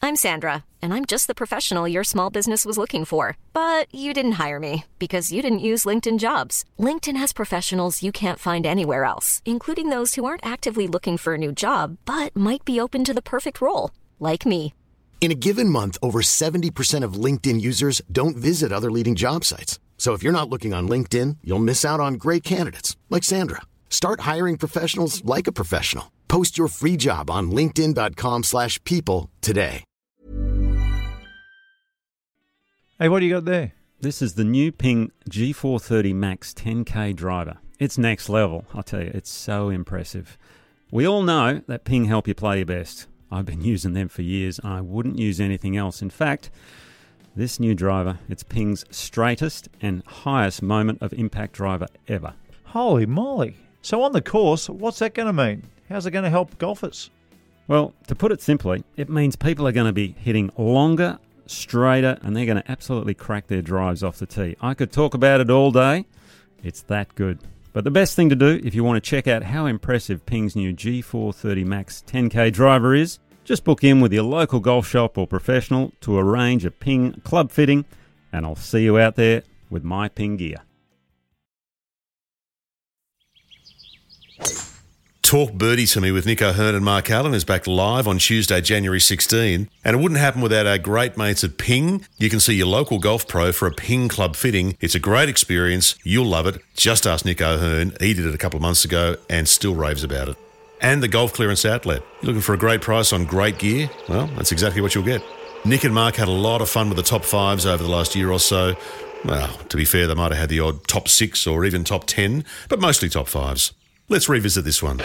I'm Sandra, and I'm just the professional your small business was looking for. But you didn't hire me because you didn't use LinkedIn Jobs. LinkedIn has professionals you can't find anywhere else, including those who aren't actively looking for a new job, but might be open to the perfect role, like me. In a given month, over 70% of LinkedIn users don't visit other leading job sites. So if you're not looking on LinkedIn, you'll miss out on great candidates like Sandra. Start hiring professionals like a professional. Post your free job on linkedin.com/people today. Hey, what do you got there? This is the new Ping G430 Max 10K driver. It's next level, I'll tell you. It's so impressive. We all know that Ping help you play your best. I've been using them for years. I wouldn't use anything else. In fact, this new driver, it's Ping's straightest and highest moment of impact driver ever. Holy moly. So on the course, what's that going to mean? How's it going to help golfers? Well, to put it simply, it means people are going to be hitting longer, straighter, and they're going to absolutely crack their drives off the tee. I could talk about it all day. It's that good. But the best thing to do if you want to check out how impressive Ping's new G430 Max 10K driver is, just book in with your local golf shop or professional to arrange a Ping club fitting, and I'll see you out there with my Ping gear. Talk Birdie to Me with Nick O'Hearn and Mark Allen is back live on Tuesday, January 16. And it wouldn't happen without our great mates at Ping. You can see your local golf pro for a Ping club fitting. It's a great experience. You'll love it. Just ask Nick O'Hearn. He did it a couple of months ago and still raves about it. And the Golf Clearance Outlet. You're looking for a great price on great gear? Well, that's exactly what you'll get. Nick and Mark had a lot of fun with the top fives over the last year or so. Well, to be fair, they might have had the odd top 6 or even top 10, but mostly top 5s. Let's revisit this one.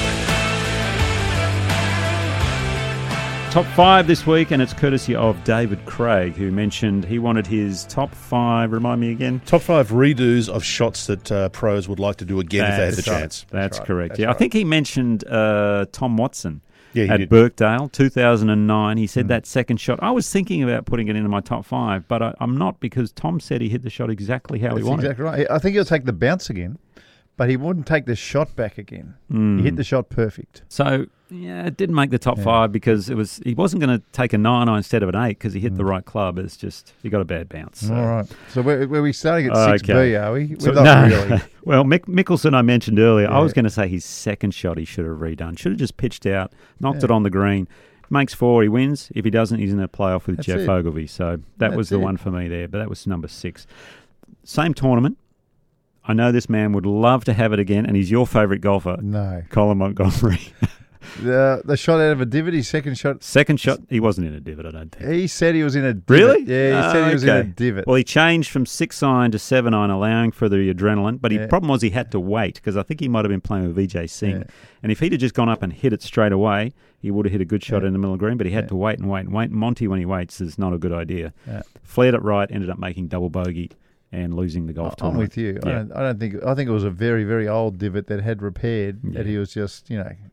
Top 5 this week, and it's courtesy of David Craig, who mentioned he wanted his top 5, remind me again? Top 5 redos of shots that pros would like to do again if they had the chance. That's right. correct. That's yeah, right. I think he mentioned Tom Watson he at did. Birkdale, 2009. He said that second shot. I was thinking about putting it into my top 5, but I'm not, because Tom said he hit the shot exactly how he That's wanted. exactly right. I think he'll take the bounce again, but he wouldn't take the shot back again. He hit the shot perfect. So, yeah, it didn't make the top 5 because he wasn't going to take a 9 instead of an 8 because he hit the right club. It's just, he got a bad bounce. So. All right. So where we starting at 6B, Okay. are we? So, We're not really. Well, Mickelson I mentioned earlier. Yeah. I was going to say his second shot he should have redone. Should have just pitched out, knocked it on the green. Makes 4, he wins. If he doesn't, he's in a playoff with That's Jeff it. Ogilvy. So that was the one for me there, but that was number 6. Same tournament. I know this man would love to have it again, and he's your favourite golfer, No. Colin Montgomery. The shot out of a divot, his second shot. Second shot, he wasn't in a divot, I don't think. He said he was in a divot. Really? Yeah, he said he was in a divot. Well, he changed from 6-iron to 7-iron, allowing for the adrenaline. But the Yeah. problem was he had to wait, because I think he might have been playing with Vijay Singh. Yeah. And if he'd have just gone up and hit it straight away, he would have hit a good shot in the middle of the green. But he had to wait and wait and wait. Monty, when he waits, is not a good idea. Yeah. Flared it right, ended up making double bogey and losing the golf I'm tournament. with you. Yeah. I think it was a very, very old divot that had repaired. That he was just,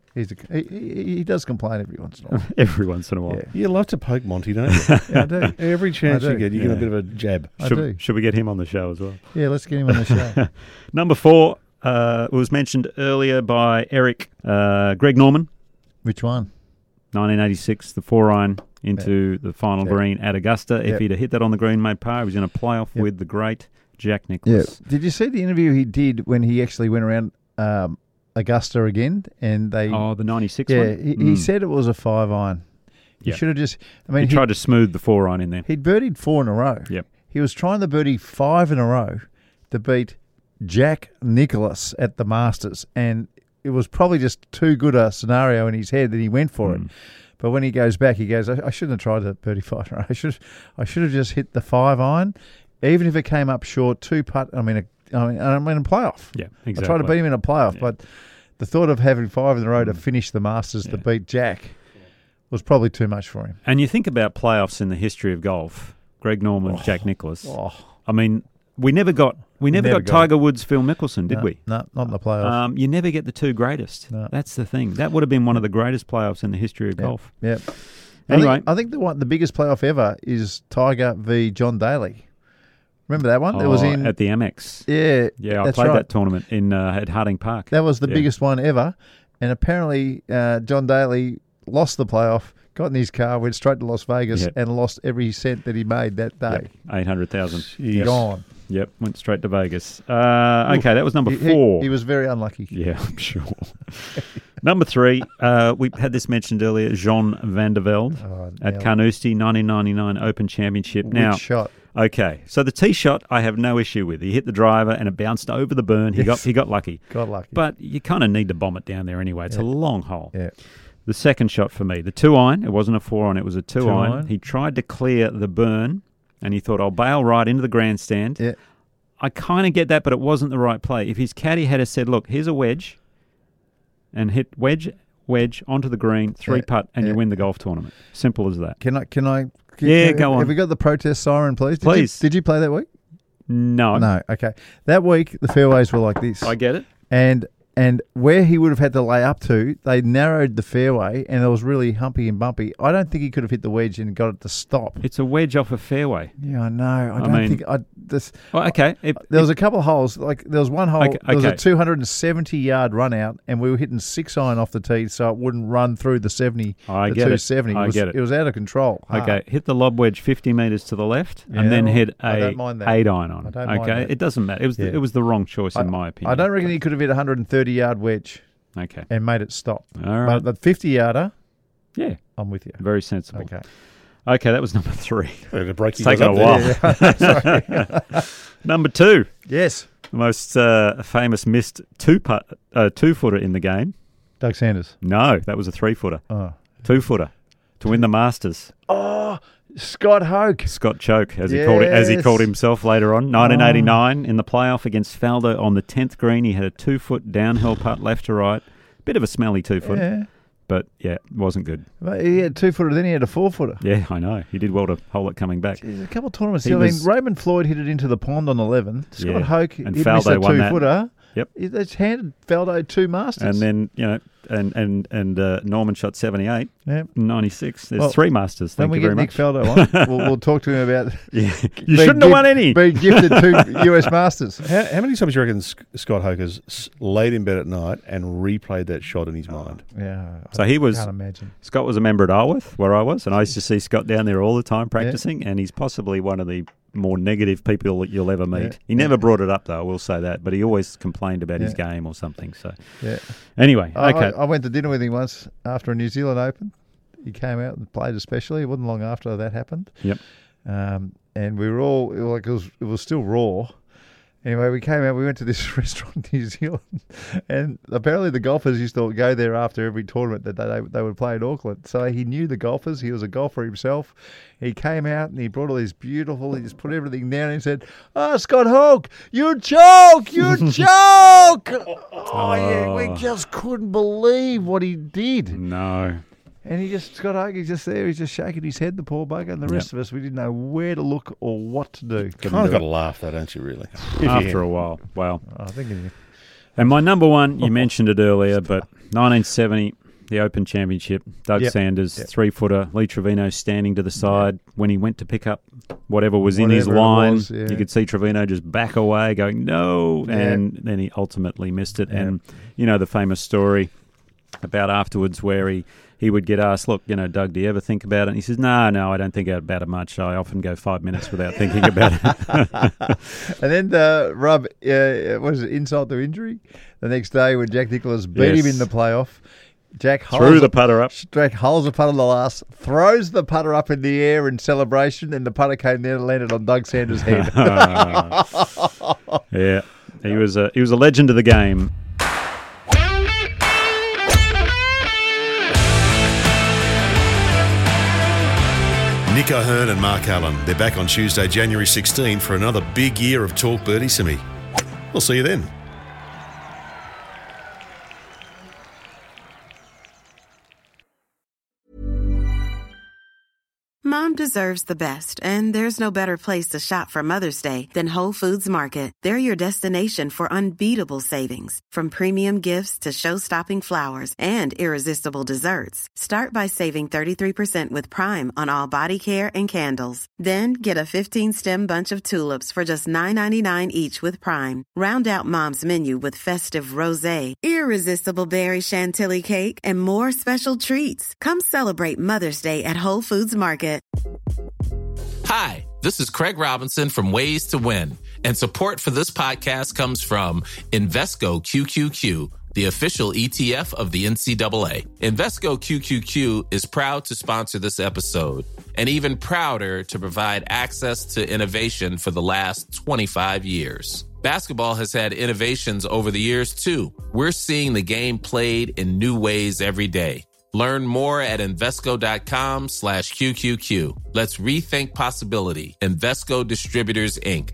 he does complain every once in a while. Every once in a while. Yeah. You love to poke Monty, don't you? Yeah, I do. Every chance I you do. get, you give him a bit of a jab. I do. Should we get him on the show as well? Yeah, let's get him on the show. Number 4 was mentioned earlier by Eric. Greg Norman. Which one? 1986, the 4-iron into the final green at Augusta. If he'd have hit that on the green, made par, he was in a playoff with the great Jack Nicklaus. Did you see the interview he did when he actually went around Augusta again? And they the 96 yeah, one? he said it was a 5-iron. He should have just. I mean, he tried to smooth the 4-iron in there. He'd birdied 4 in a row. Yep. He was trying to birdie 5 in a row to beat Jack Nicklaus at the Masters, and it was probably just too good a scenario in his head that he went for it. But when he goes back, he goes, I shouldn't have tried to birdie 5 in a row. I should have just hit the 5-iron, even if it came up short, 2-putt. I'm in a playoff. Yeah, exactly. I tried to beat him in a playoff, but the thought of having 5 in a row to finish the Masters to beat Jack was probably too much for him. And you think about playoffs in the history of golf, Greg Norman, Jack Nicklaus. I mean, we never got Tiger Woods, Phil Mickelson, did we? No, not in the playoff. You never get the 2 greatest. No. That's the thing. That would have been one of the greatest playoffs in the history of golf. Yeah. Anyway, I think the biggest playoff ever is Tiger v. John Daly. Remember that one? It was in at the Amex. Yeah, I that's played right. that tournament at Harding Park. That was the biggest one ever, and apparently John Daly lost the playoff got in his car, went straight to Las Vegas, Yep. and lost every cent that he made that day. Yep. 800,000. Gone. Yep, went straight to Vegas. Okay, that was number 4. He was very unlucky. Yeah, I'm sure. Number 3, we had this mentioned earlier, Jean van der Velde at now- Carnoustie, 1999 Open Championship. Now, Which shot? okay, so the tee shot I have no issue with. He hit the driver and it bounced over the burn. He Yes. got lucky. Got lucky. But you kind of need to bomb it down there anyway. It's a long hole. Yeah. The second shot for me, the 2-iron, it wasn't a 4-iron, it was a 2-iron. Two-iron. He tried to clear the burn and he thought, I'll bail right into the grandstand. Yeah. I kind of get that, but it wasn't the right play. If his caddy had said, look, here's a wedge and hit wedge onto the green, 3-putt, and you win the golf tournament. Simple as that. Can I? Yeah, go on. Have we got the protest siren, please? Please. Did you play that week? No. No. Okay. That week, the fairways were like this. I get it. And where he would have had to lay up to, they narrowed the fairway, and it was really humpy and bumpy. I don't think he could have hit the wedge and got it to stop. It's a wedge off a fairway. Yeah, I know. I don't mean- think Well, okay. there was a couple of holes. Like there was one hole. Okay, There was a okay. 270-yard run out, and we were hitting 6-iron off the tee, so it wouldn't run through the 70. I the get it. 270. I was, get it. It was out of control. Okay, hit the lob wedge 50 metres to the left, Yeah, and then well, hit I a don't mind that. 8-iron on. I don't mind Okay, that. it doesn't matter. Yeah. It was the wrong choice in my opinion. I don't reckon he could have hit a 130-yard wedge Okay, and made it stop. all right. But the 50-yarder, Yeah, I'm with you. very sensible. Okay. Okay, that was number 3. The break It's taken a while. Number 2, Yes. the most famous missed 2-footer in the game. Doug Sanders. No, that was a 3-footer. Oh. 2-footer to win the Masters. Oh, Scott Hoke. Scott Choke, as he called himself later on. 1989 in the playoff against Faldo on the 10th green. He had a 2-foot downhill putt left to right. Bit of a smelly 2-footer, Yeah. but yeah, it wasn't good. But he had 2-footer, then he had a 4-footer. Yeah, I know. He did well to hold it coming back. Jeez, a couple of tournaments. He I mean, was- Raymond Floyd hit it into the pond on 11. Scott Yeah, Hoke and hit missed a Faldo won that. 2-footer. Yep. It's handed Faldo 2 Masters. And then, and Norman shot 78, Yep. 96. There's Well, 3 Masters. When Thank we you very get Nick much. Faldo on, we'll talk to him about Yeah. You shouldn't have won any. being gifted 2 US Masters. How many times do you reckon Scott Hoke has laid in bed at night and replayed that shot in his mind? Yeah. So he was- Can't imagine. Scott was a member at Arworth, where I was, and I used to see Scott down there all the time practicing, and he's possibly one of the more negative people that you'll ever meet. Yeah. He never brought it up, though, I will say that, but he always complained about his Yeah. game or something. So Yeah. anyway, okay. I went to dinner with him once after a New Zealand Open. He came out and played especially. It wasn't long after that happened. Yep. And we were all like, it was still raw. Anyway, we came out. We went to this restaurant in New Zealand, and apparently the golfers used to go there after every tournament that they would play in Auckland. So he knew the golfers. He was a golfer himself. He came out and he brought all these beautiful. He just put everything down and he said, "Oh, Scott Hoke, you joke, you joke!" Oh, yeah, we just couldn't believe what he did. No. And he just, Scott Hoke, he's just there. He's just shaking his head, the poor bugger, and the rest of us, we didn't know where to look or what to do. Kind of got to laugh, though, don't you, really? After a while. Wow. I think it, And my number one, you mentioned it earlier, but 1970, the Open Championship, Doug Yep. Sanders, Yep. 3-footer, Lee Trevino standing to the side. When he went to pick up whatever was in his Whatever it line, was, yeah. you could see Trevino just back away going, no, Yeah. and then he ultimately missed it. Yeah. And, you know, the famous story about afterwards where he would get asked, look, Doug, do you ever think about it? And he says, no, I don't think about it much. I often go 5 minutes without thinking about it. And then Rob, what is it, insult to injury? The next day when Jack Nicklaus beat him Yes. in the playoff, Jack Threw the putter up. Jack holds the putter on the last, throws the putter up in the air in celebration, and the putter came down and landed on Doug Sanders' head. Yeah, he was a legend of the game. Nick O'Hearn and Mark Allen. They're back on Tuesday, January 16 for another big year of Talk Birdie Simi. We'll see you then. Mom deserves the best, and there's no better place to shop for Mother's Day than Whole Foods Market. They're your destination for unbeatable savings, from premium gifts to show-stopping flowers and irresistible desserts. Start by saving 33% with Prime on all body care and candles. Then get a 15-stem bunch of tulips for just $9.99 each with Prime. Round out Mom's menu with festive rosé, irresistible berry chantilly cake, and more special treats. Come celebrate Mother's Day at Whole Foods Market. Hi, this is Craig Robinson from Ways to Win, and support for this podcast comes from Invesco QQQ, the official ETF of the NCAA. Invesco QQQ is proud to sponsor this episode, and even prouder to provide access to innovation for the last 25 years. Basketball has had innovations over the years, too. We're seeing the game played in new ways every day. Learn more at Invesco.com/QQQ. Let's rethink possibility. Invesco Distributors, Inc.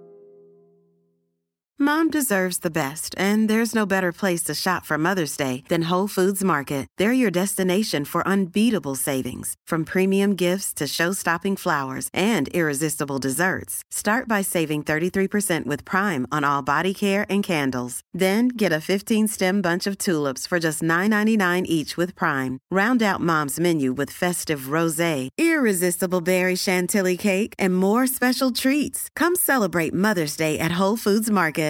Mom deserves the best, and there's no better place to shop for Mother's Day than Whole Foods Market. They're your destination for unbeatable savings, from premium gifts to show-stopping flowers and irresistible desserts. Start by saving 33% with Prime on all body care and candles. Then get a 15-stem bunch of tulips for just $9.99 each with Prime. Round out Mom's menu with festive rosé, irresistible berry chantilly cake, and more special treats. Come celebrate Mother's Day at Whole Foods Market.